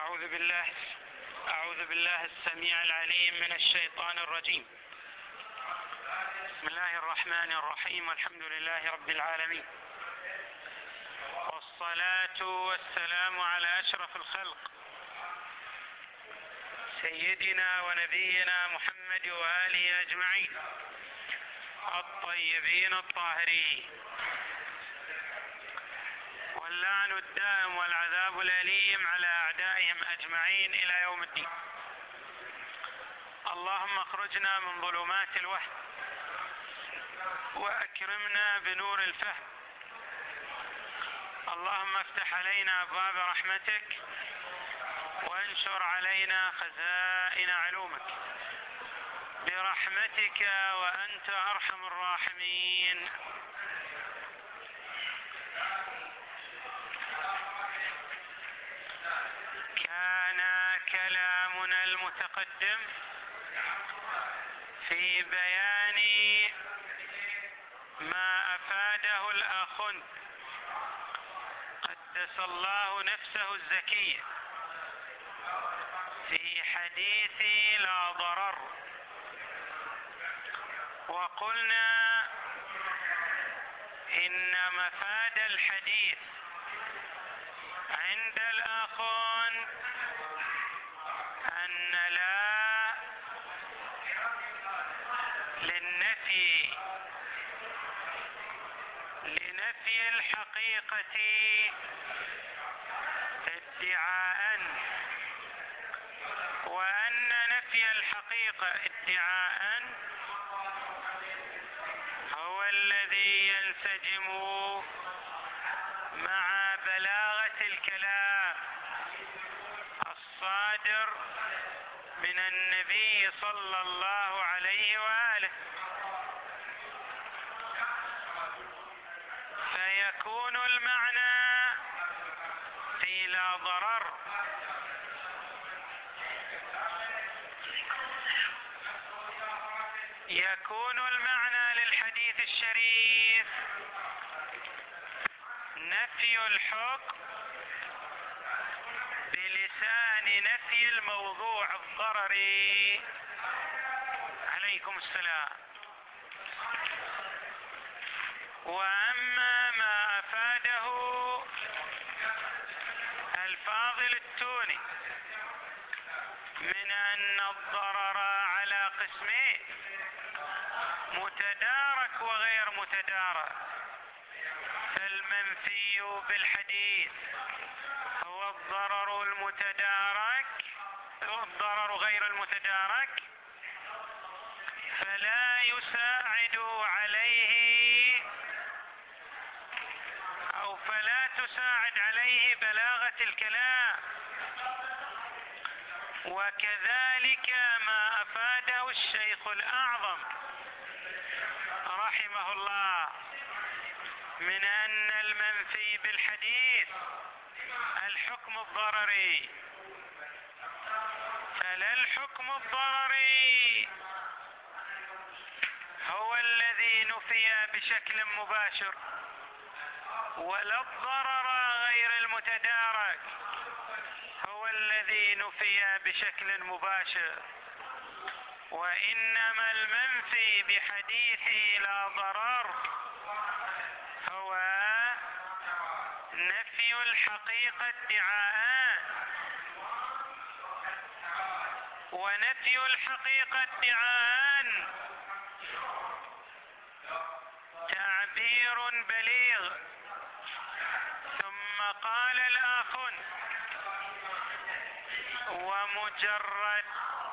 أعوذ بالله السميع العليم من الشيطان الرجيم. بسم الله الرحمن الرحيم، والحمد لله رب العالمين، والصلاة والسلام على أشرف الخلق سيدنا ونبينا محمد وآله أجمعين الطيبين الطاهرين، واللعن الدائم والعذاب الأليم على أعدائهم أجمعين إلى يوم الدين. اللهم اخرجنا من ظلمات الوهم وأكرمنا بنور الفهم. اللهم افتح علينا أبواب رحمتك وانشر علينا خزائن علومك برحمتك وأنت أرحم الراحمين. كان كلامنا المتقدم في بيان ما أفاده الأخ قدس الله نفسه الزكية في حديث لا ضرر، وقلنا إن مفاد الحديث عند الأخ أن لا لنفي الحقيقة ادعاء، وأن نفي الحقيقة ادعاء هو الذي ينسجم مع بلاغة الكلام الصادر من النبي صلى الله عليه وآله، فيكون المعنى في لا ضرر يكون المعنى للحديث الشريف نفي الحكم بلسان نفي الموضوع الضرري. عليكم السلام. وأما ما أفاده الفاضل التوني من أن الضرر على قسمين، متدارك وغير متدارك، فالمنفي بالحديث هو الضرر المتدارك والضرر غير المتدارك، فلا يساعد عليه أو فلا تساعد عليه بلاغة الكلام. وكذلك ما أفاده الشيخ الأعظم رحمه الله من أن المنفي بالحديث الحكم الضرري، فلا الحكم الضرري هو الذي نفي بشكل مباشر، ولا الضرر غير المتدارك هو الذي نفي بشكل مباشر، وإنما المنفي بحديث لا ضرر هو نفي الحقيقة ادعاء، ونفي الحقيقة ادعاء تعبير بليغ. ثم قال الآخ: ومجرد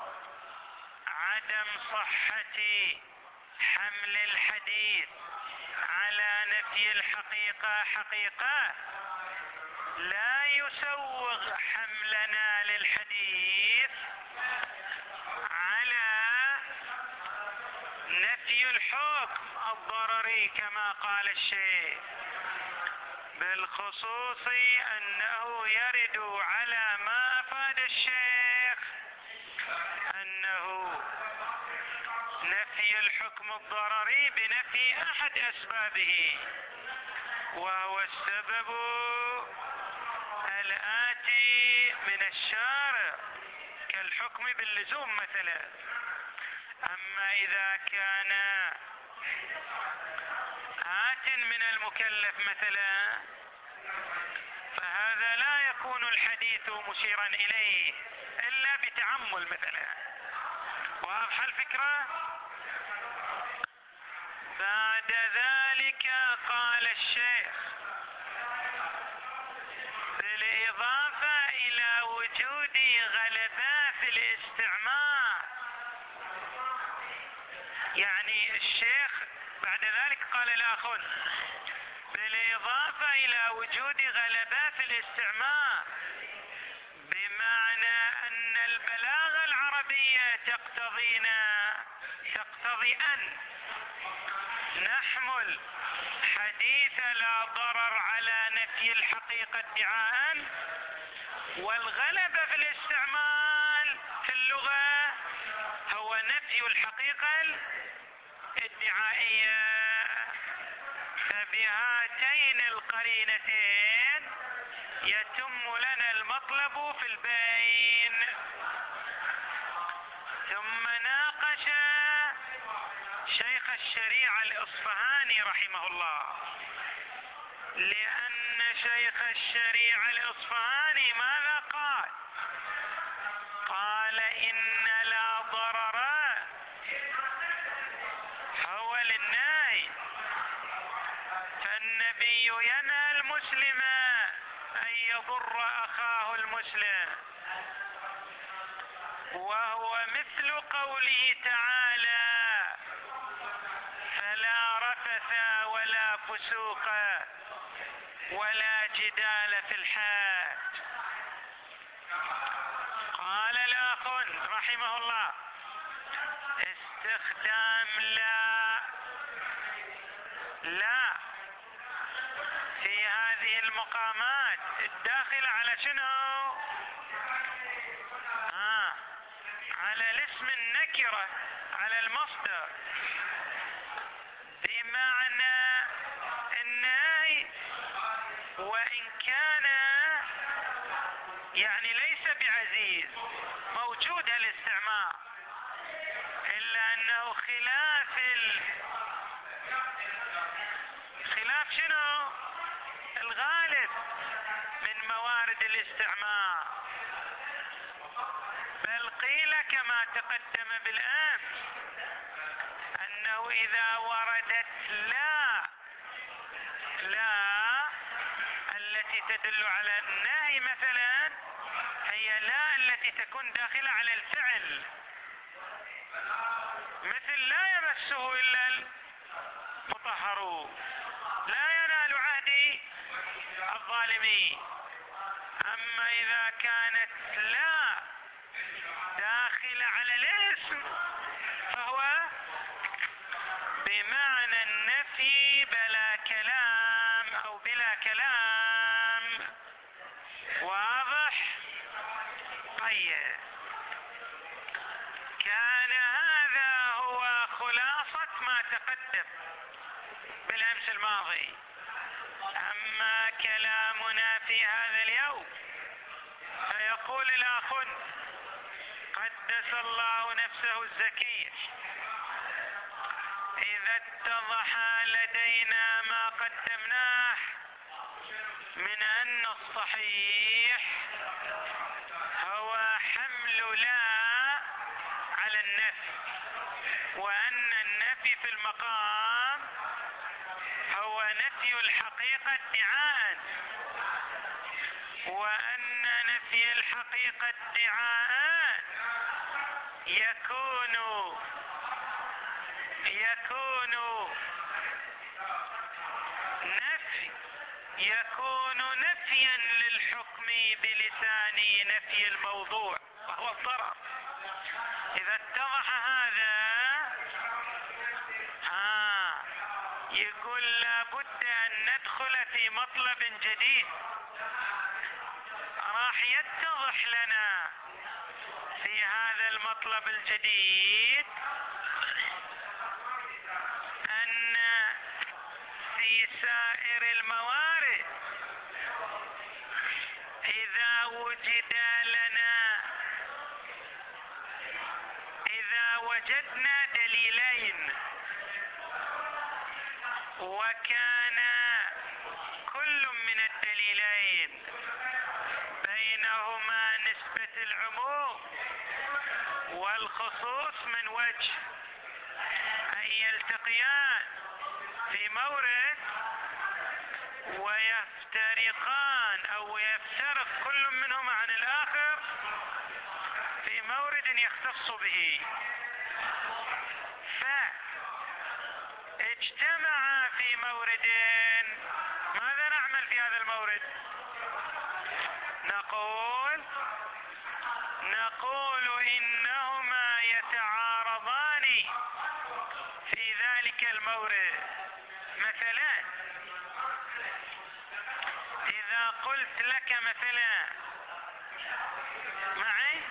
عدم صحة حمل الحديث على نفي الحقيقة حقيقة لا يسوغ حملنا للحديث على نفي الحكم الضرري كما قال الشيخ، بالخصوص أنه يرد على ما أفاد الشيخ أنه نفي الحكم الضرري بنفي أحد أسبابه، وهو السبب الآتي من من الشارع كالحكم باللزوم مثلا. أما إذا كان آت من المكلف مثلا فهذا لا يكون الحديث مشيرا إليه إلا بتعمل مثلا. واضحة الفكرة؟ بعد ذلك قال الشيخ بالإضافة إلى وجود غلبات الاستعمال، يعني الشيخ بعد ذلك قال الآخر بالإضافة إلى وجود غلبات الاستعمال، بمعنى أن البلاغة العربية تقتضي أن نحمل حديث لا ضرر على نفي الحقيقة ادعاء، والغلبة في الاستعمال في اللغة هو نفي الحقيقة الادعائية. فبهاتين القرينتين يتم لنا المطلب في البين. ثم ناقش شيخ الشريعة الإصفهاني رحمه الله، لأن شيخ الشريعة الإصفهاني ماذا قال؟ قال إن لا ضرر هو للنهي، فالنبي ينهى المسلم أن يضر أخاه المسلم، وهو مثل قوله تعالى فلا رفث ولا فسوق ولا جدال في الحاج. قال الآخر رحمه الله استخدام لا في هذه المقامات الداخلة على شنو؟ على الاسم النكرة، على المصدر، بمعنى النهي وإن كان يعني ليس بعزيز موجود الاستعمال، إلا أنه خلاف شنو؟ الغالب من موارد الاستعمال. بل قيل كما تقدم بالأمس أنه إذا وردت لا التي تدل على النهي مثلا هي لا التي تكون داخلة على الفعل، مثل لا يمسه إلا المطهرون، لا ينال عهدي الظالمين. أما إذا كانت لا داخل على الاسم فهو بمعنى النفي بلا كلام أو بلا كلام. واضح؟ طيب، كان هذا هو خلاصة ما تقدم بالأمس الماضي. أما كلامنا في هذا اليوم فيقول الآخر قدس الله نفسه الزكية إذا اتضح لدينا ما قدمناه من أن الصحيح هو حمل لا على النفي، وأن النفي في المقام هو نفي الحقيقة ادعاء، وأن نفي الحقيقة ادعاء يكون نفيا للحكم بلسان نفي الموضوع وهو الضرر. إذا اتضح هذا يقول لابد أن ندخل في مطلب جديد راح يتضح لنا في هذا المطلب الجديد أن في سائر الموارد إذا وجد لنا، إذا وجدنا دليلين وكان كل من الدليلين بينهما نسبة العموم والخصوص من وجه أن يلتقيان في مورد ويفترقان أو يفترق كل منهما عن الآخر في مورد يختص به، فاجتمعا في مورد. ماذا نعمل في هذا المورد؟ نقول إنهما يتعارضان في ذلك المورد. مثلا إذا قلت لك مثلا معي،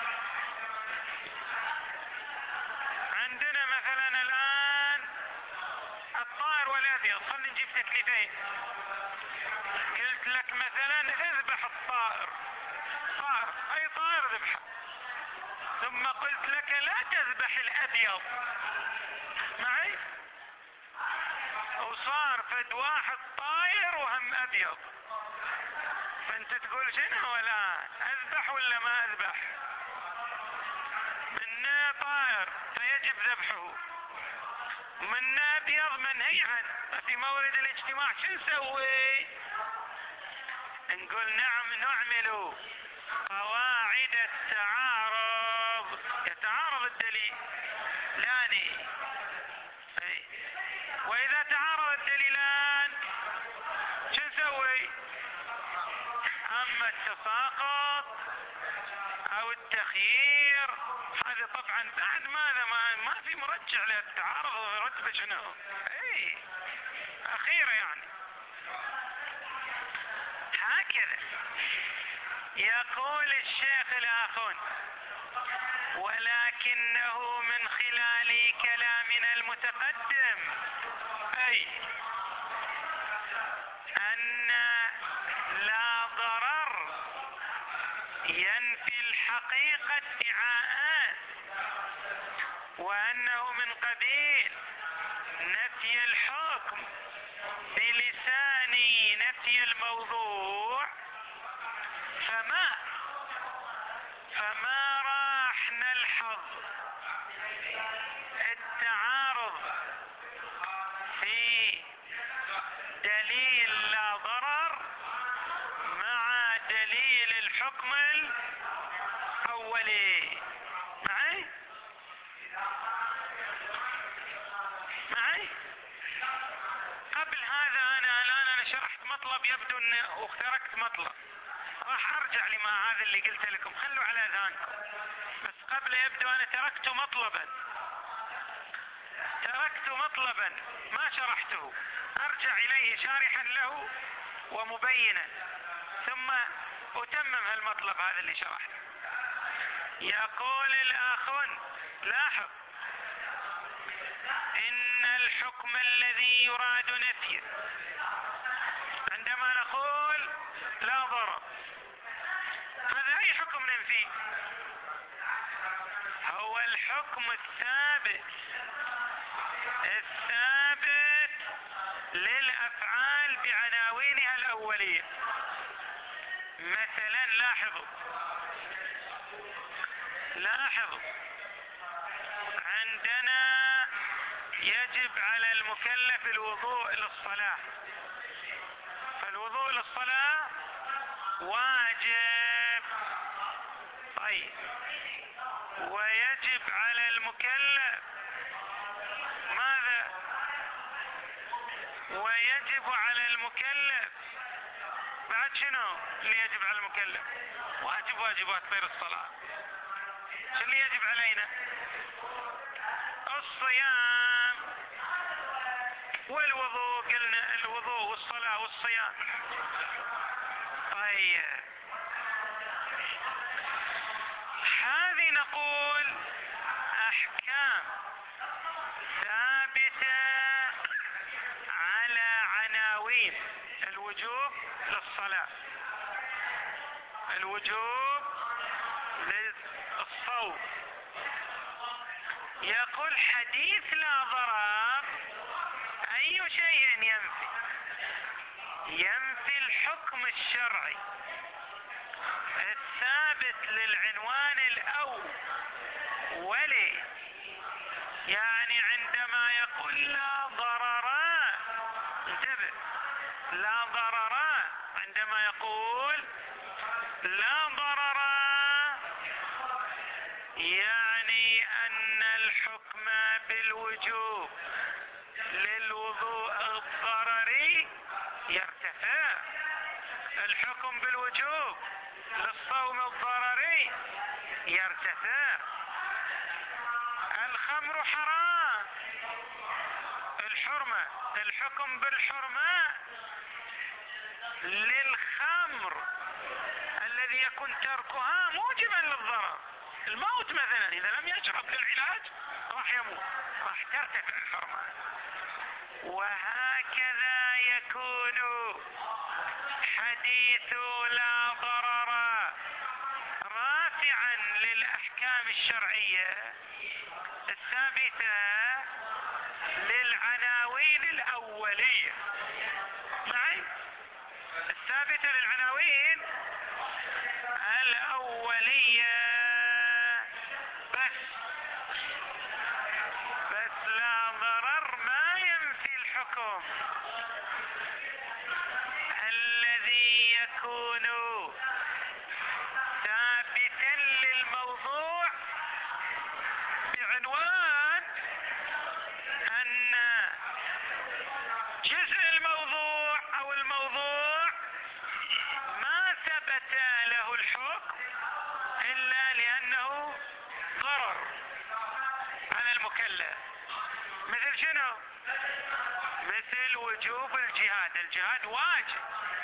عندنا مثلا الآن الطائر والأبيض، خلنا نجيب تكليفين. قلت لك مثلا اذبح الطائر، أي طائر ذبحه، ثم قلت لك لا تذبح الأبيض معي، وصار فد واحد طائر وهم أبيض، فأنت تقول شنو الآن، أذبح ولا ما أذبح؟ منا طائر فيجب ذبحه، منا أبيض منهي عنه، في مورد الاجتماع شو نسوي؟ نقول نعم نعمل قواعد التعارض، يتعارض الدليل لاني، وإذا تعارض الدليلان شو نسوي؟ أما التساقط أو التخيير هذا طبعا بعد ماذا ما في مرجع للتعارض ورتبة شنو؟ أخيرا يعني. هكذا يقول الشيخ الآخون: ولكنه من خلال كلامنا المتقدم أي أن لا ضرر ينفي الحقيقة ادعاءات، وأنه من قبيل نفي الحكم بلسان نفي الموضوع، فما راح نلحظ التعارض في دليل لا ضرر مع دليل الحكم الأولي. معي؟ قبل هذا أنا شرحت مطلب، يبدو أن اخترقت مطلب، راح أرجع لما هذا اللي قلت لكم، خلوا على أذهانكم. بس قبل يبدو أنا تركت مطلبا ما شرحته، أرجع إليه شارحا له ومبينا، ثم أتمم هالمطلب هذا اللي شرحته. يقول الآخون: لاحظ إن الحكم الذي يراد نفيه عندما نقول لا ضرر، هذا أي حكم ننفيه؟ هو الحكم الثابت للأفعال بعناوينها الأولية. مثلا لاحظوا عندنا يجب على المكلف الوضوء للصلاة، فالوضوء للصلاة واجب. طيب، ويجب على المكلف ماذا؟ ويجب على المكلف بعد شنو اللي يجب على المكلف؟ واجبات غير الصلاة. شو اللي يجب علينا؟ الصيام والوضوء، قلنا الوضوء والصلاة والصيام. طيب، هذه نقول أحكام ثابتة على عناوين الوجوب للصلاة. الوجوب للصوم. يقول حديث لا ضرر أي شيء ينفي؟ ينفي الحكم الشرعي الثابت للعنوان الأول. يعني عندما يقول لا ضرر، انتبه، لا ضرر، عندما يقول لا ضرر يعني أن الحكم بالوجوب للوضوء الضرري يرتفع، الحكم بالوجوب للصوم الضرري يرتفع. الخمر حرام، الحرمة، الحكم بالحرمة للخمر الذي يكون تركها موجبا للضرر. الموت مثلا إذا لم يشرب للعلاج راح يموت، راح ترتفع الحرمة. وهكذا يكون حديث لا ضرر رافعا للأحكام الشرعية الثابتة للعناوين الأولية. معي؟ الثابتة للعناوين الأولية بس لا ضرر ما ينفي الحكم الذي يكون ثابتا للموضوع بعنوان أن جزء الموضوع أو الموضوع ما ثبت له الحكم إلا لأنه ضرر على المكلف. مثل شنو؟ مثل وجوب الجهاد. الجهاد واجب،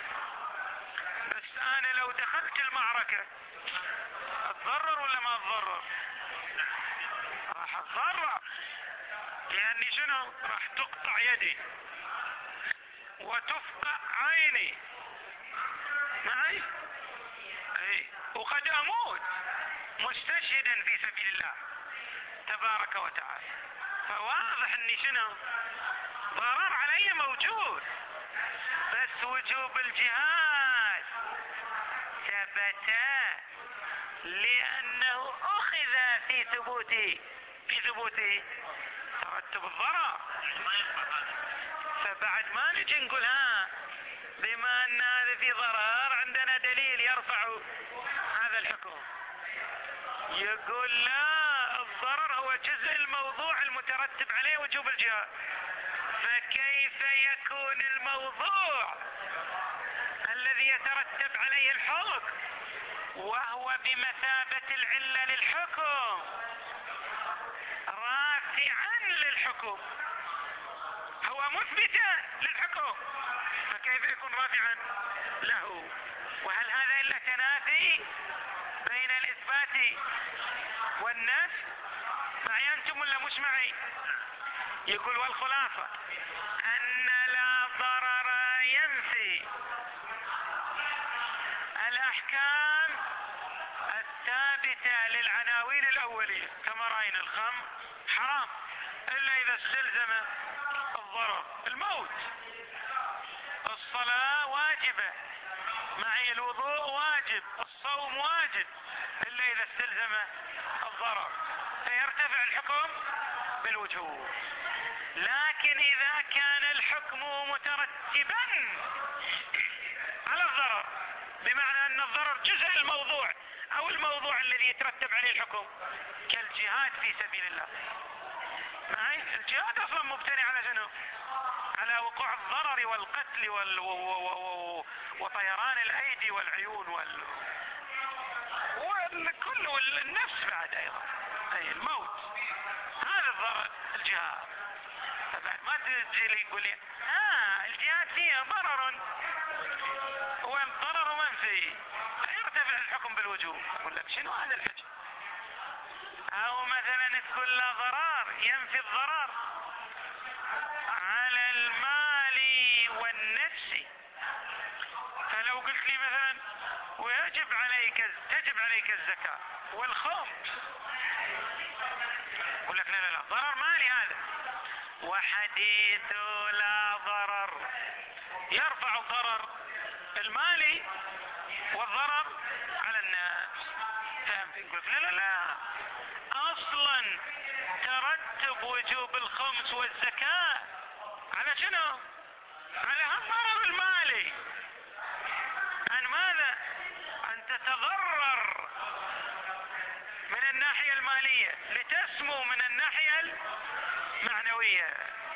بس أنا لو دخلت المعركة أتضرر ولا ما أتضرر؟ راح أتضرر، لأني شنو؟ راح تقطع يدي وتفقع عيني. معي؟ اي، وقد أموت مستشهدا في سبيل الله تبارك وتعالى. فواضح اني شنو؟ ضرر علي موجود، بس وجوب الجهاد ثبت لأنه أخذ في ثبوته ترتب الضرر. فبعد ما نجي نقول بما أن هذا في ضرر عندنا دليل يرفع هذا الحكم. يقول لا، الضرر هو جزء الموضوع المترتب عليه وجوب الجهاد. فكيف يكون الموضوع الذي يترتب عليه الحكم وهو بمثابة العلة للحكم رافعا للحكم؟ هو مثبتا للحكم، فكيف يكون رافعا له؟ وهل هذا إلا تنافي بين الإثبات والنفي؟ معي أنتم ولا مش معي؟ يقول والخلاصة أن لا ضرر ينفي الأحكام الثابتة للعناوين الأولية. كما رأينا الخمر حرام إلا إذا استلزم الضرر. الموت، الصلاة واجبة، معي الوضوء واجب، الصوم واجب إلا إذا استلزم الضرر، فيرتفع الحكم بالوجوب. لكن إذا كان الحكم مترتبا على الضرر، بمعنى أن الضرر جزء الموضوع أو الموضوع الذي يترتب عليه الحكم، كالجهاد في سبيل الله. معي؟ الجهاد أصلا مبتني على شنو؟ على وقوع الضرر والقتل وطيران الأيدي والعيون والكل والنفس بعد أيضا، أي الموت، هذا الضرر الجهاد. فبعد ما تجي لي يقول لي الجهاد فيه ضرر والضرر منفي فيرتفع الحكم بالوجوب. أقول لك شنو هذا الحكم؟ أو مثلا تقول لا ضرر ينفي الضرر على المال والنفس. فلو قلت لي مثلا ويا تجب عليك الزكاة والخمس. يقول لك لا ضرر مالي هذا. وحديث لا ضرر يرفع الضرر المالي والضرر على الناس. يقول لا اصلا ترتب وجوب الخمس والزكاة على شنو؟ على الضرر المالي. عن ماذا؟ ان تتضرر من الناحية المالية لتسمو من الناحية المعنوية.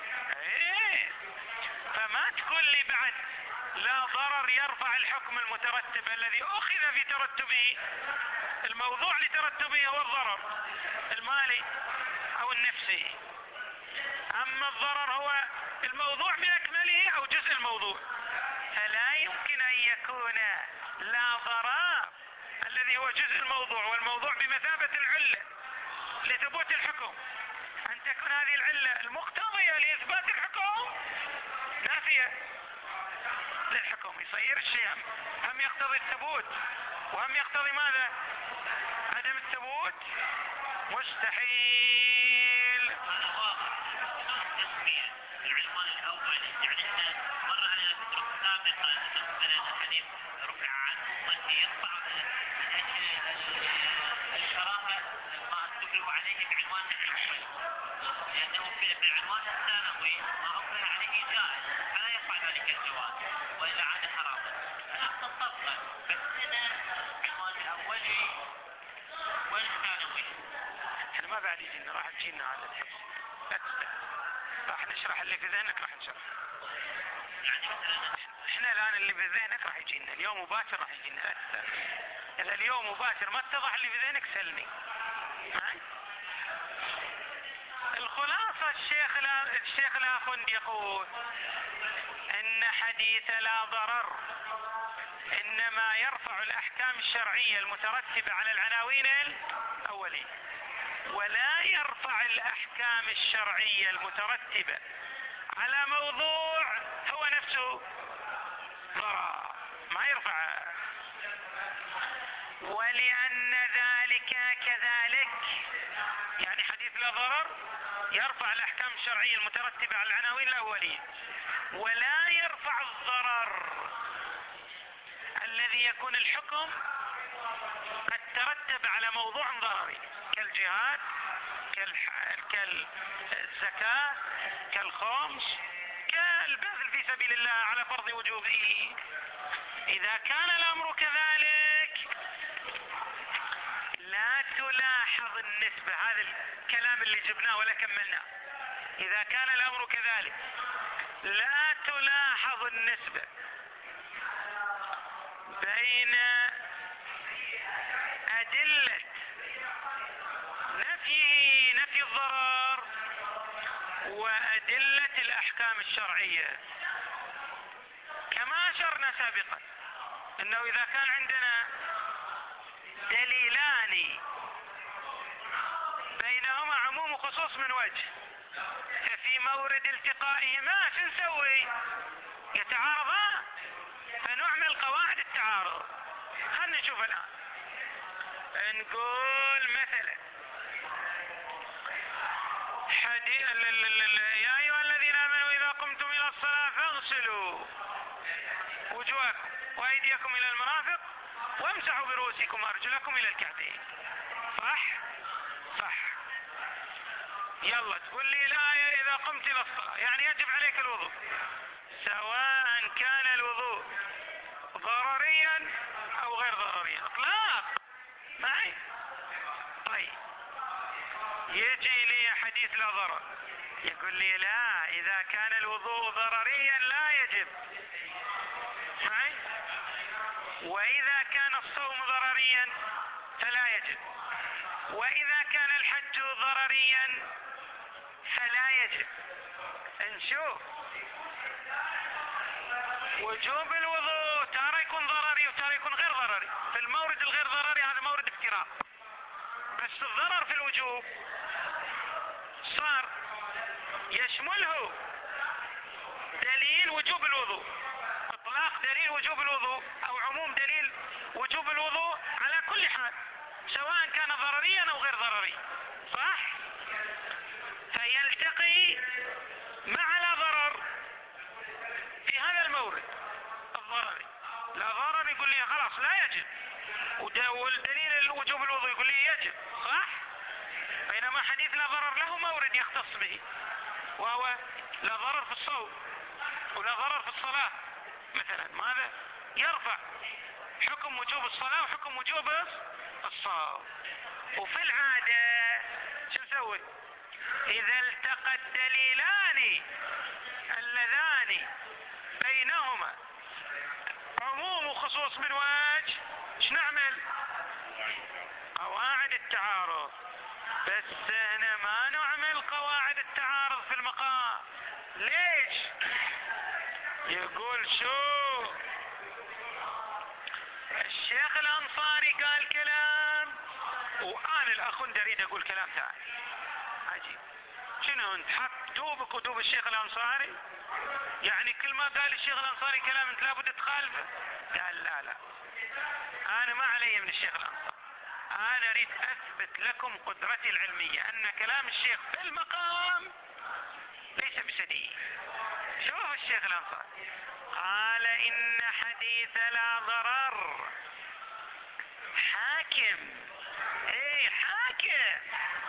فما تقول لي بعد لا ضرر يرفع الحكم المترتب الذي اخذ في ترتبه. الموضوع لترتبه هو الضرر المالي او النفسي، اما الضرر هو الموضوع باكمله او جزء الموضوع. فلا يمكن ان يكون لا ضرر الذي هو جزء الموضوع والموضوع بمثابة العلة لثبوت الحكم، ان تكون هذه العلة المقتضية لاثبات الحكم نافية للحكم. يصير الشيء هم يقتضي الثبوت وهم يقتضي ماذا؟ عدم الثبوت. مستحيل. العنوان الاول يعني احنا مر علينا فترة سابقة مثلا الحديث رفع عنه يرفع الكراهة ما استكره عليه بعنوان الاول، لانه في العنوان الثانوي ما اكره عليه جائز فلا يرفع ذلك الجواز واذا عاد حراما. نفس الطبقة بس هنا العنوان الاولي والثانوي. احنا ما بعد يجينا راح تجينا هذا الحكم، لا تستهل. راح نشرح اللي في ذهنك، راح نشرح. يعني مثلا احنا الان اللي في ذهنك راح يجينا اليوم مباشر، راح يجينا لا تستهل. اذا اليوم مباشر ما اتضح اللي في ذهنك سلني. الخلاصة الشيخ الآخوندي يقول ان حديث لا ضرر انما يرفع الاحكام الشرعية المترتبة على العناوين الاولية، ولا يرفع الاحكام الشرعية المترتبة على موضوع هو نفسه ضرر، ما يرفع. ولأن ذلك كذلك، يعني حديث لا ضرر يرفع الاحكام الشرعية المترتبة على العناوين الاولية، ولا يرفع الضرر الذي يكون الحكم قد ترتب على موضوع ضرري كالجهاد كالزكاة كالخمس كالبذل في سبيل الله على فرض وجوبه. إذا كان الأمر كذلك لا تلاحظ النسبة، هذا الكلام اللي جبناه ولا كملناه. إذا كان الأمر كذلك لا تلاحظ النسبة بين أدلة نفي الضرر وأدلة الأحكام الشرعية، كما أشرنا سابقا أنه إذا كان عندنا دليلان بينهما عموم وخصوص من وجه، ففي مورد التقائهما شو نسوي؟ يتعارضان، فنعمل قواعد التعارض. خلنا نشوف الآن. نقول مثلا يا أيها الذين آمنوا إذا قمتم إلى الصلاة فاغسلوا وجوهكم وأيديكم إلى المرافق وامسحوا برؤوسكم وأرجلكم إلى الكعبين. صح؟ يلا تقول لي الآية إذا قمت إلى الصلاة يعني يجب عليك الوضوء، سواء كان الوضوء ضرريا أو غير ضرريا. إطلاق معي؟ طيب يجي لي حديث لا ضرر يقول لي لا، إذا كان الوضوء ضرريا لا يجب معي، وإذا كان الصوم ضرريا فلا يجب، وإذا كان الحج ضرريا فلا يجب. نشوف وجوب الوضوء تارة يكون ضرري وتارة يكون غير ضرري. في المورد الغير ضرري هذا مورد افتراء، بس الضرر في الوجوب صار يشمله دليل وجوب الوضوء، اطلاق دليل وجوب الوضوء او عموم دليل وجوب الوضوء كل حال سواء كان ضرريا أو غير ضرري، صح؟ فيلتقي مع لا ضرر في هذا المورد الضرري. لا ضرر يقول لي خلاص لا يجب، والدليل الوجوب الوضوء يقول لي يجب، صح؟ بينما حديث لا ضرر له مورد يختص به، وهو لا ضرر في الصوم ولا ضرر في الصلاة مثلا، ماذا يرفع حكم وجوب الصلاة وحكم وجوب الصوم. وفي العادة شو نسوي؟ إذا التقى الدليلان اللذان بينهما عموم وخصوص من وجه، ايش نعمل؟ قواعد التعارض. بس هنا ما نعمل قواعد التعارض في المقام. ليش؟ يقول شو الشيخ الأنصاري قال كلام وأنا الأخوندي أريد أقول كلام ثاني عجيب. شنو انت حق دوبك ودوب الشيخ الأنصاري؟ يعني كل ما قال الشيخ الأنصاري كلام انت لابد تخالفه؟ قال لا لا، أنا ما علي من الشيخ الأنصاري، أنا أريد أثبت لكم قدرتي العلمية أن كلام الشيخ في المقام ليس بسديد. شوف الشيخ الأنصاري قال إن حديث لا ضرر حاكم، ايه حاكم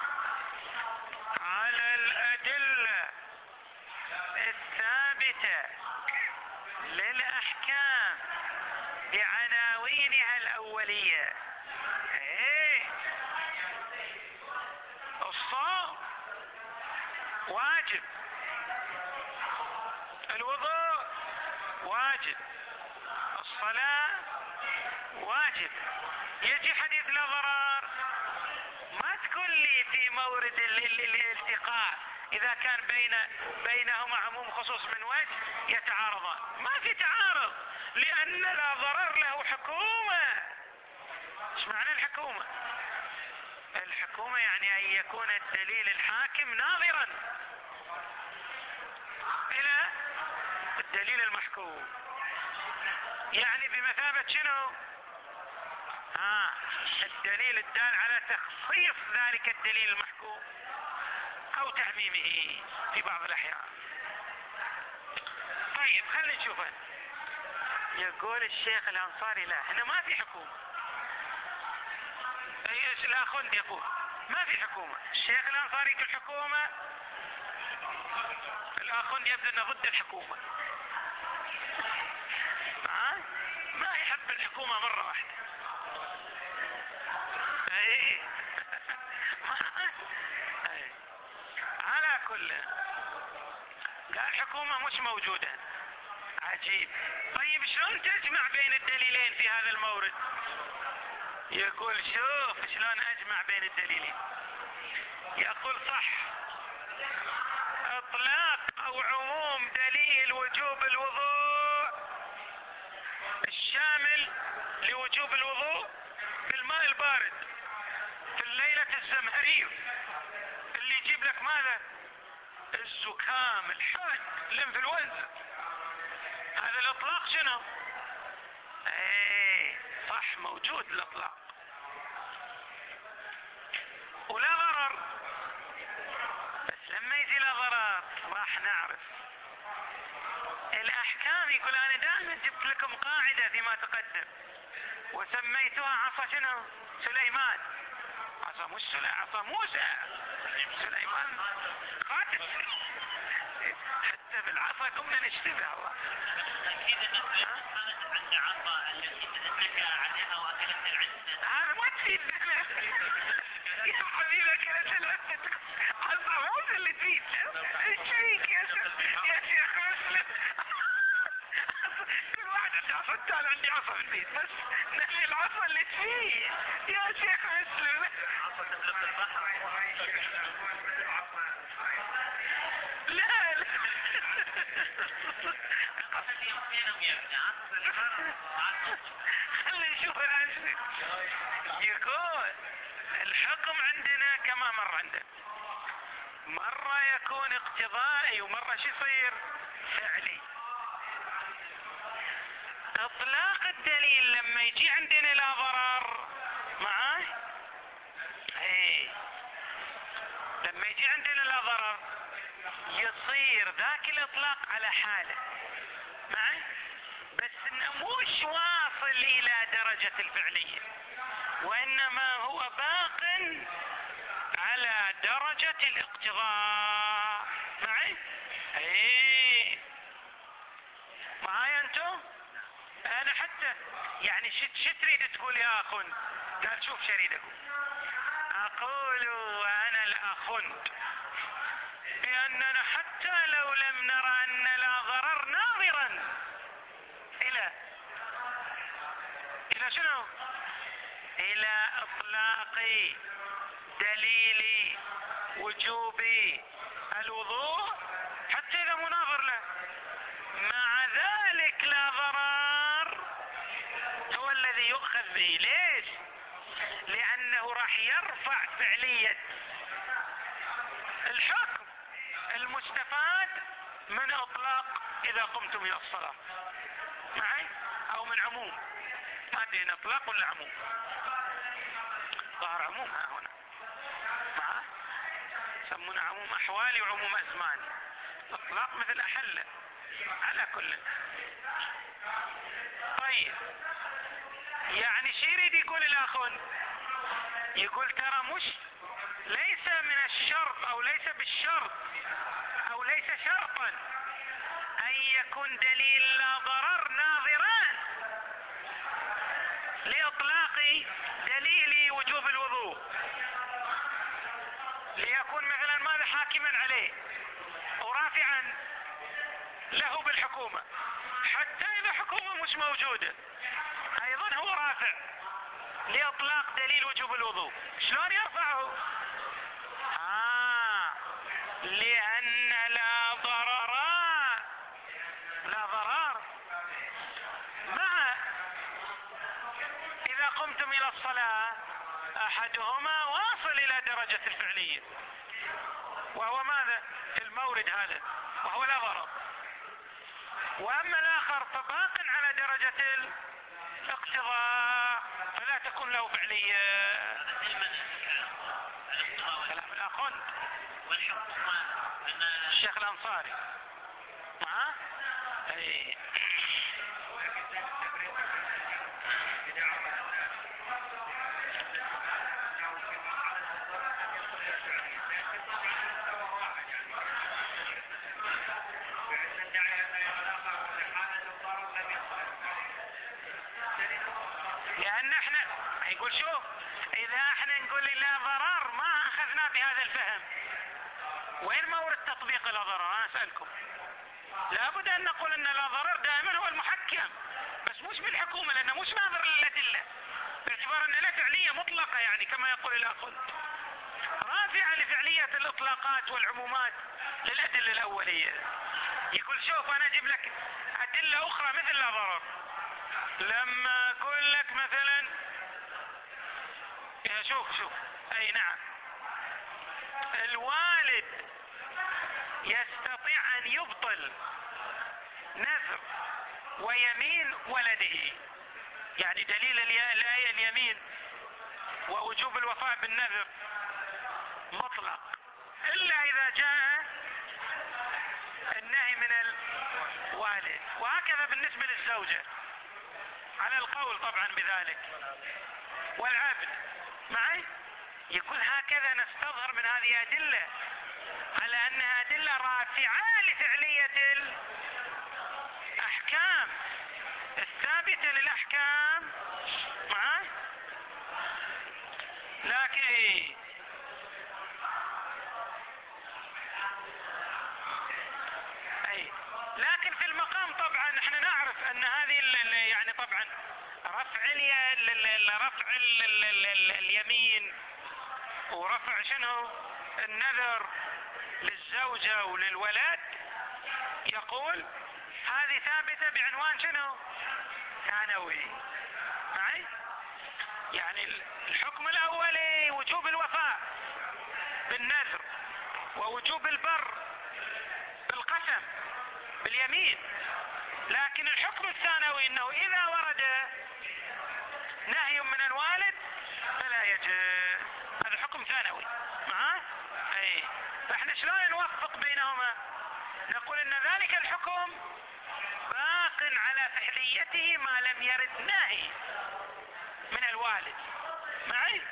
على الأدلة الثابتة للأحكام بعناوينها الأولية. ايه الصوم واجب، الوضوء واجب، الصلاة واجب. يجي حديث لا ضرر، ما تقول لي في مورد الالتقاء إذا كان بينهما عموم خصوص من وجه يتعارضان. ما في تعارض، لأن لا ضرر له حكومة. ايش معنى الحكومة؟ الحكومة يعني أن يكون الدليل الحاكم ناظرا إلى الدليل المحكوم، يعني بمثابة شنو؟ الدليل الدال على تخصيص ذلك الدليل المحكوم أو تعميمه في بعض الأحيان. طيب خلينا نشوف. يقول الشيخ الأنصاري لا، هنا ما في حكومة. الأخوندي يقول ما في حكومة. الشيخ الأنصاري يقول حكومة، الأخوندي يبدو أنه ضد الحكومة، ما يحب الحكومة مرة واحدة. ايه على كل قال حكومة مش موجودة. عجيب. طيب شلون تجمع بين الدليلين في هذا المورد؟ يقول شوف شلون اجمع بين الدليلين. يقول صح، اطلاق او عموم دليل وجوب الوضوء الشامل لوجوب الوضوء بالماء البارد في الليلة الزمهرير اللي يجيب لك ماذا؟ الزكام، الحاج، الانفلونزا. هذا الاطلاق شنو؟ ايه صح، موجود الاطلاق ولا ضرر. بس لما يجي لا ضرر راح نعرف الاحكام. يقول انا دائما جبت لكم قاعدة فيما تقدم وسميتها عصا شنو؟ سليمان. عصا مش عصا موسى، سليمان قاتل. حتى بالعصا كنا نشتبه. الله أكيد أن كانت عند عصا التي تتكى عليها وأكلت العنزة. هذا ما تفيدنا يا حبيبي. أكلت العنزة عصا موسى اللي تفيدنا. ايش فيك يا شيخ مسلم؟ كل واحد عنده عصا، التالي عندي عصا في البيت، بس نحن العصا اللي تفيد يا شيخ مسلم. عصا تملك البحر. لا خلينا نشوف الآن. يكون الحكم عندنا كما مر عندنا، مرة يكون اقتضائي ومرة شو يصير؟ فعلي. اطلاق الدليل لما يجي عندنا لا ضرر ما الإطلاق على حاله معي، بس إنه مش واصل إلى درجة الفعلية، وإنما هو باق على درجة الاقتضاء معي. ايه معايا انتو؟ انا حتى يعني شو تريد تقول يا اخن؟ قال شوف شريد اقول وانا الاخن باننا حتى لو لم نرى ان لا ضرر ناظرا الى شنو؟ الى اطلاق دليل وجوب الوضوء حتى اذا مناظر له، مع ذلك لا ضرر هو الذي يؤخذ به. ليش؟ لانه راح يرفع فعلية الحكم المستفاد من اطلاق اذا قمتم الى الصلاة معي، او من عموم، ما ادري اطلاق ولا عموم، ظهر عموم ها هنا معه، يسمونه عموم احوالي وعموم ازماني، اطلاق مثل احله على كل. طيب يعني شو يريد يقول الاخون؟ يقول ترى مش ليس من الشرط او ليس بالشرط او ليس شرطا ان يكون دليل لا ضرر ناظران لاطلاق دليل وجوب الوضوء، ليكون مثلا ماذا حاكما عليه ورافعا له بالحكومة، حتى اذا حكومة مش موجودة ايضا هو رافع لاطلاق دليل وجوب الوضوء. شلون يرفعه؟ لان لا ضرر مع اذا قمتم الى الصلاة احدهما واصل الى درجة الفعلية وهو ماذا؟ المورد هذا وهو لا ضرر، واما الاخر فباق على درجة الاقتضاء فلا تكون له فعلية. كلام الاخون الشيخ الانصاري معاه. اي لان احنا يقول شوف اذا احنا نقول لا ضرر ما اخذنا بهذا الفهم، وين مورد تطبيق لا ضرر؟ انا اسالكم لابد ان نقول ان لا ضرر دائما هو المحكم، بس مش بالحكومة لانه مش ناظر للادلة، باعتبار ان لا فعلية مطلقة يعني كما يقول الاخوة، رافعة لفعلية الاطلاقات والعمومات للادلة الاولية. يقول شوف انا اجيب لك ادلة اخرى مثل لا ضرر، لما اقول لك مثلا يا شوف اي نعم الوالد يستطيع ان يبطل نذر ويمين ولده، يعني دليل الآية اليمين ووجوب الوفاء بالنذر مطلق إلا إذا جاء النهي من الوالد، وهكذا بالنسبة للزوجة على القول طبعا بذلك، والعبد معي. يقول هكذا نستظهر من هذه أدلة على أنها أدلة رافعة لفعلية الأحكام الثابتة للأحكام معه. لكن في المقام طبعا احنا نعرف ان هذه يعني طبعا رفع اليمين ورفع شنو النذر للزوجة وللولد، يقول هذه ثابتة بعنوان شنو ثانوي معي. يعني الحكم الاولي وجوب الوفاء بالنذر ووجوب البر بالقسم باليمين، لكن الحكم الثانوي انه اذا ورد نهي من الوالد فلا يجوز، هذا حكم ثانوي معاه. اي فاحنا شلون نوفق بينهما؟ نقول ان كذلك الحكم باق على فعليته ما لم يرد ناهي من الوالد. معي؟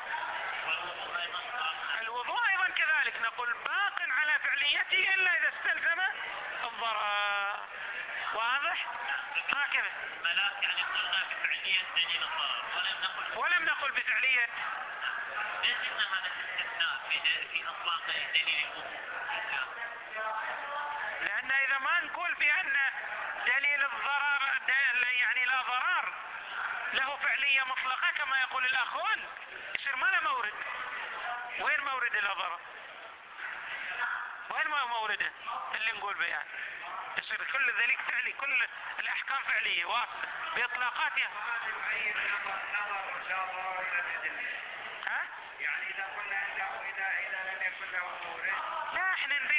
الوضوء أيضا كذلك نقول باق على فعليته إلا إذا استلزم الضرر. واضح؟ هكذا. ملاك يعني قلنا بفعلية دليل الضرر ولم نقل بفعلية. ليش إن هذا الاستثناء في إطلاق دليل الوضوء؟ لأن إذا ما نقول بأن دليل الضرر يعني لا ضرر له فعلية مطلقة كما يقول الأخون يصير ما له مورد. وين مورد لا ضرر؟ وين ما مورده اللي نقول بيان؟ يصير كل ذلك فعلي، كل الأحكام فعلية واصلة بإطلاقاتها. ها؟ يعني إذا قلنا أنه إذا لم يكن له مورد. لا احنا نريد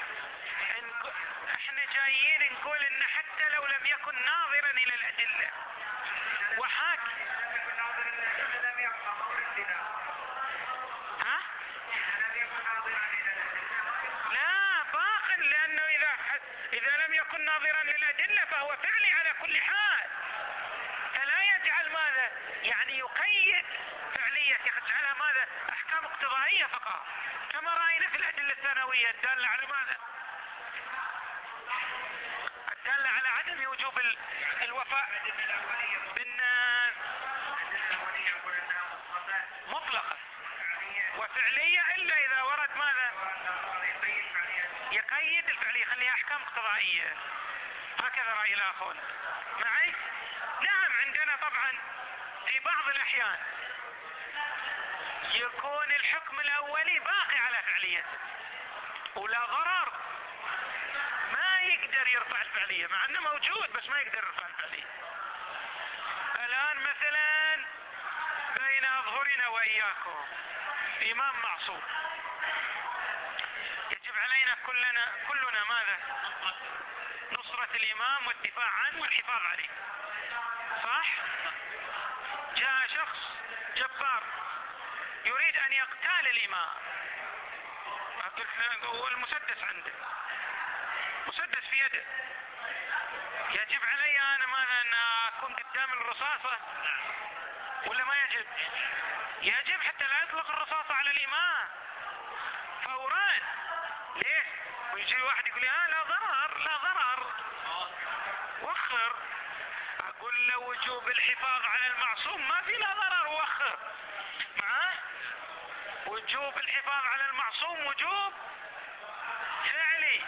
احنا جايين نقول ان حتى لو لم يكن ناظرا الى الأدلة وحاك لم يكن ناظرا إلى الأدلة لم يبقى مورد لنا. ها؟ لم يكن ناظرا إلى الأدلة. لا باق، لأنه إذا لم يكن ناظرا للأدلة فهو فعلي على كل حال. فلا يجعل ماذا؟ يعني يقيد فعلية، يجعلها ماذا؟ أحكام اقتضائية فقط، كما رأينا في الأدلة الثانوية الدالة على ماذا؟ الدالة على عدم وجوب الوفاء بالناس مطلقة وفعلية إلا إذا ورد ماذا؟ يقيد الفعلية، يخليها أحكام اقتضائية. هكذا رأي الآخرون. معي؟ نعم، عندنا طبعا في بعض الأحيان يكون الحكم الأولي باقي على فعليته ولا ضرر، ما يقدر يرفع الفعلية مع أنه موجود بس ما يقدر يرفع الفعلية. الآن مثلا بين أظهرنا وإياكم إمام معصوم، يجب علينا كلنا ماذا؟ نصرة الإمام والدفاع عنه والحفاظ عليه. صح؟ جاء شخص جبار يريد أن يقتال الإمام، والمسدس عنده، مسدس في يده، يجب علي أنا ماذا؟ أن أكون قدام الرصاصة ولا ما يجب؟ يجب حتى لا يطلق الرصاصة على الإمام فورا. ليه؟ ويجي واحد يقول لي لا ضرر، لا ضرر، وخر. أقول له وجوب الحفاظ على المعصوم ما في لا ضرر، وخر معاه. وجوب الحفاظ على المعصوم وجوب فعلي،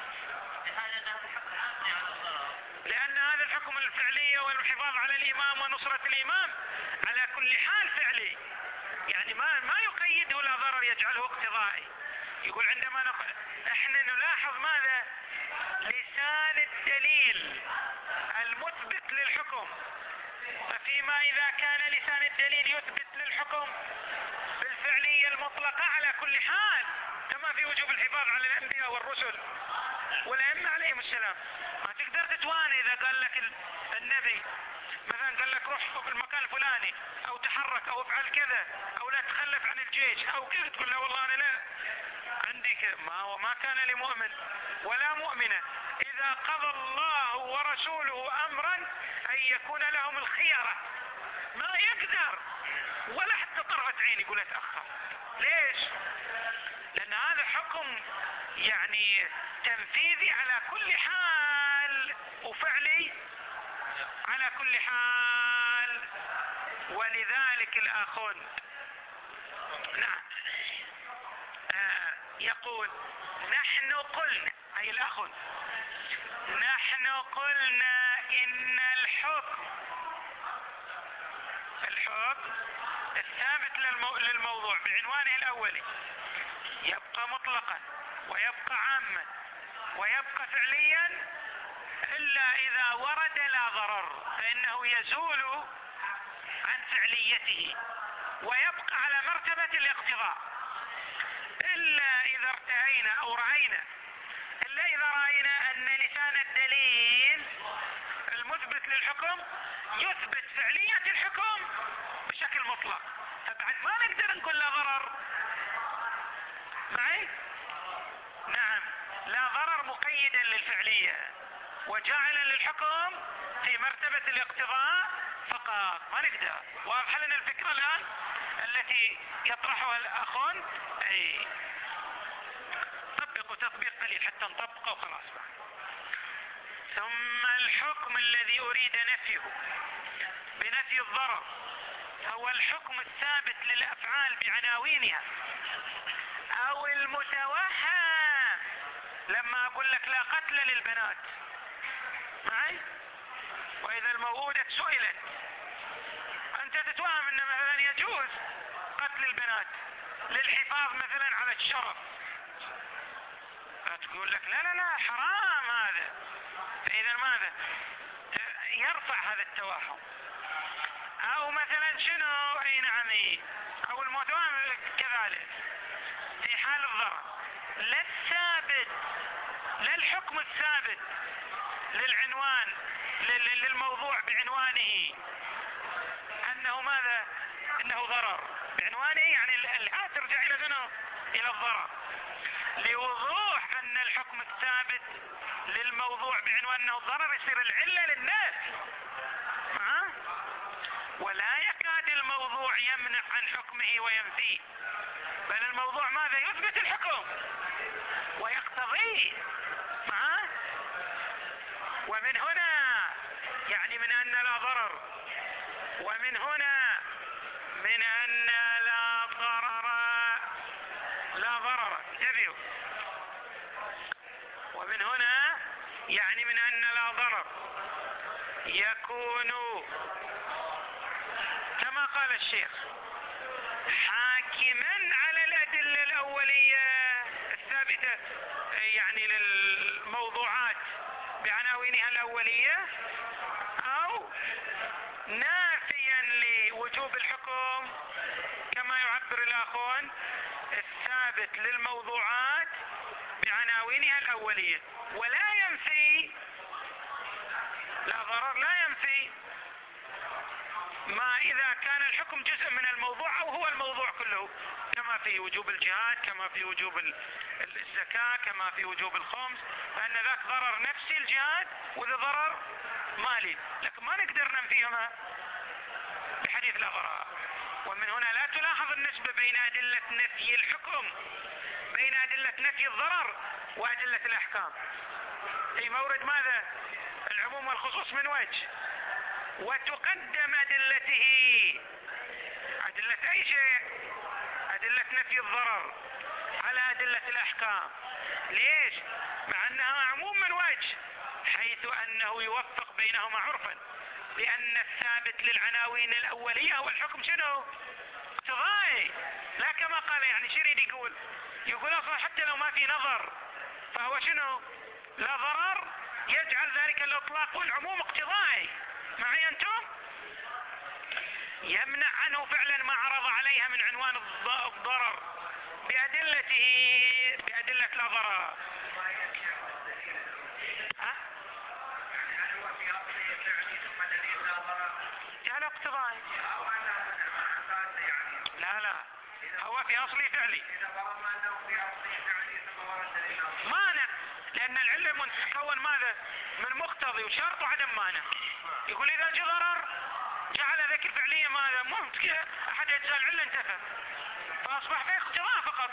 لأن هذا الحكم الفعلي والحفاظ على الإمام ونصرة الإمام على كل حال فعلي، يعني ما يقيده لا ضرر يجعله اقتضائي. يقول عندما احنا نلاحظ ماذا؟ لسان الدليل المثبت للحكم، ففيما إذا كان لسان الدليل يثبت للحكم بالفعلية المطلقة على كل حال، كما في وجوب الحفاظ على الأنبياء والرسل والأئمة عليهم السلام. ما تقدر تتوانى إذا قال لك النبي مثلا قال لك روح في المكان الفلاني أو تحرك أو افعل كذا أو لا تخلف عن الجيش أو كذا، تقول له والله أنا لا عندي كذا. ما كان لمؤمن ولا مؤمنة إذا قضى الله ورسوله أمرا أن يكون لهم الخيرة، ما يقدر ولا حتى طرفة عين يقول اتأخر. ليش؟ لأن هذا حكم يعني تنفيذي على كل حال وفعلي على كل حال. ولذلك الآخون نعم يقول نحن قلنا، أي الأخون نحن قلنا إن الحكم الثابت للموضوع بعنوانه الأولي يبقى مطلقا ويبقى عاما ويبقى فعليا إلا إذا ورد لا ضرر، فإنه يزول عن فعليته ويبقى على مرتبة الاقتضاء، إلا إذا ارتأينا أو رأينا، إلا إذا رأينا أن لسان الدليل المثبت للحكم يثبت فعلية الحكم بشكل مطلق، فبعد ما نقدر نقول لا ضرر. معي؟ نعم، لا ضرر مقيدا للفعلية وجاعلا للحكم في مرتبة الاقتضاء فقط. ما نقدر. واضح لنا الفكرة الآن التي يطرحها الأخون؟ أي طبقوا تطبيق قليل حتى نطبقه وخلاص. ثم الحكم الذي أريد نفيه بنفي الضرر هو الحكم الثابت للأفعال بعناوينها أو المتوهم. لما أقول لك لا قتل للبنات معي، وإذا الموءودة سئلت أنت تتوهم أن مثلا يجوز قتل البنات للحفاظ مثلا على الشرف، تقول لك لا لا لا حرام هذا. فإذا ماذا؟ يرفع هذا التوهم. أو مثلا شنو؟ أي نعم، أو المتوهم كذلك في حال الضرر. لا الثابت، لا الحكم الثابت للعنوان للموضوع بعنوانه أنه ماذا؟ أنه ضرر بعنوانه، يعني الآن ترجع إلى شنو؟ إلى الضرر، لوضوح أن الحكم الثابت للموضوع بعنوان أنه الضرر يصير العلة للناس. ولا يكاد الموضوع يمنع عن حكمه وينفيه، بل الموضوع ماذا؟ يثبت الحكم ويقتضيه. ومن هنا يعني من أن لا ضرر، ومن هنا من أن لا ضرر، لا ضرر انتبهوا، ومن هنا يعني من أن لا ضرر يكون كما قال الشيخ حاكما على الأدلة الأولية الثابتة يعني للموضوعات بعناوينها الأولية، أو نافيا لوجوب الحكم كما يعبر الآخون الثابت للموضوعات بعناوينها الأولية. ولا ينفي، لا ضرر لا ينفي ما إذا كان الحكم جزء من الموضوع أو هو الموضوع كله، كما في وجوب الجهاد، كما في وجوب الزكاة، كما في وجوب الخمس، فإن ذاك ضرر نفسي الجهاد وذا ضرر مالي، لكن ما نقدر ننفيهما بحديث لا ضرر. ومن هنا لا تلاحظ النسبة بين أدلة نفي الحكم، بين أدلة نفي الضرر وأدلة الأحكام. في مورد ماذا؟ العموم والخصوص من وجه، وتقدم أدلته، أدلة أي شيء؟ أدلة نفي الضرر على أدلة الأحكام. ليش؟ مع أنها عموم من وجه، حيث أنه يوفق بينهما عرفا، لأن الثابت للعناوين الأولية هو الحكم شنو؟ اقتضائي، لا كما قال يعني شو يريد يقول؟ يقول أصلا حتى لو ما في نظر فهو شنو؟ لا ضرر، يجعل ذلك الإطلاق والعموم اقتضائي. معي أنتم؟ يمنع عنه فعلا ما عرض عليها من عنوان الضرر بأدلته، بأدلة لا ضرر. يعني اقتضائي، لا لا هو في أصلي فعلي مانع، لأن العلم تتكون ماذا؟ من مقتضي وشرط وعدم مانع. يقول إذا جاء ضرر جعل ذاك الفعلية ماذا؟ ممكن أحد أجزاء العلة انتفى، فأصبح فيه اقتضاء فقط.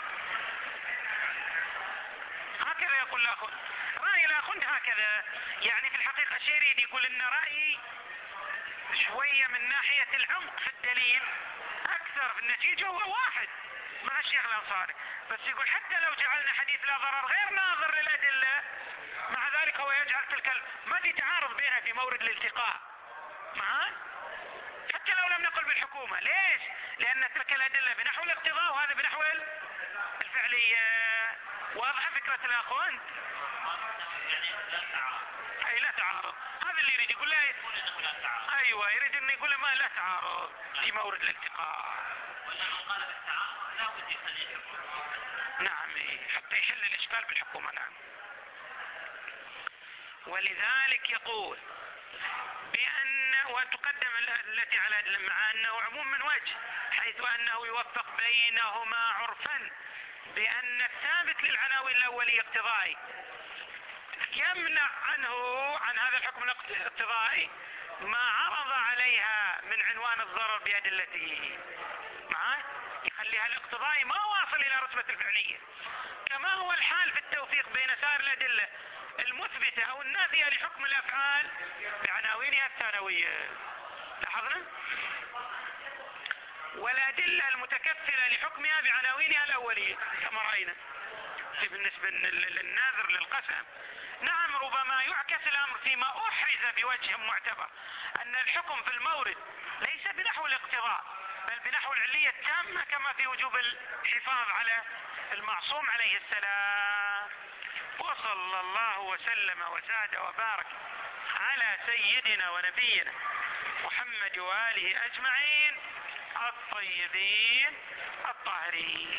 هكذا يقول الأخوان، رأي الأخوان هكذا. يعني في الحقيقة الشيء يريد يقول إن رأيي شوية من ناحية العمق في الدليل أكثر، في النتيجة هو واحد مع الشيخ الأنصاري، بس يقول حتى لو جعلنا حديث لا ضرر غير ناظر للأدلة، مع ذلك هو يجعل تلك ما في تعارض بينها في مورد الالتقاء معاه، حتى لو لم نقل بالحكومة. ليش؟ لأن تلك الأدلة بنحو الاقتضاء وهذا بنحو الفعلية. واضحة فكرة الأخوان؟ أي لا تعارض، هذا اللي يريد يقول لا أيوة، يريد أن يقول ما لا تعارض في مورد الالتقاء. ولما قال بالتعارض لا بد يخلي الحكم. نعم، حتى يحل الإشكال بالحكومة. نعم. ولذلك يقول بأن وتقدم التي على مع أنه عموم من وجه، حيث أنه يوفق بينهما عرفا بأن الثابت للعناوين الأولية اقتضائي، يمنع عنه عن هذا الحكم الاقتضائي ما عرض عليها من عنوان الضرر بأدلته. معاه يخليها الاقتضائي ما واصل إلى رتبة الفعلية، كما هو الحال في التوفيق بين سائر الأدلة المثبتة أو النافية لحكم الأفعال بعناوينها الثانوية. لاحظنا؟ والأدلة المتكفلة لحكمها بعناوينها الأولية كما رأينا بالنسبة للناذر للقسم. نعم، ربما يعكس الأمر فيما أحرز بوجه معتبر أن الحكم في المورد ليس بنحو الاقتضاء بل بنحو العلية التامة، كما في وجوب الحفاظ على المعصوم عليه السلام. وصلى الله وسلم وزاد وبارك على سيدنا ونبينا محمد وآله أجمعين الطيبين الطاهرين.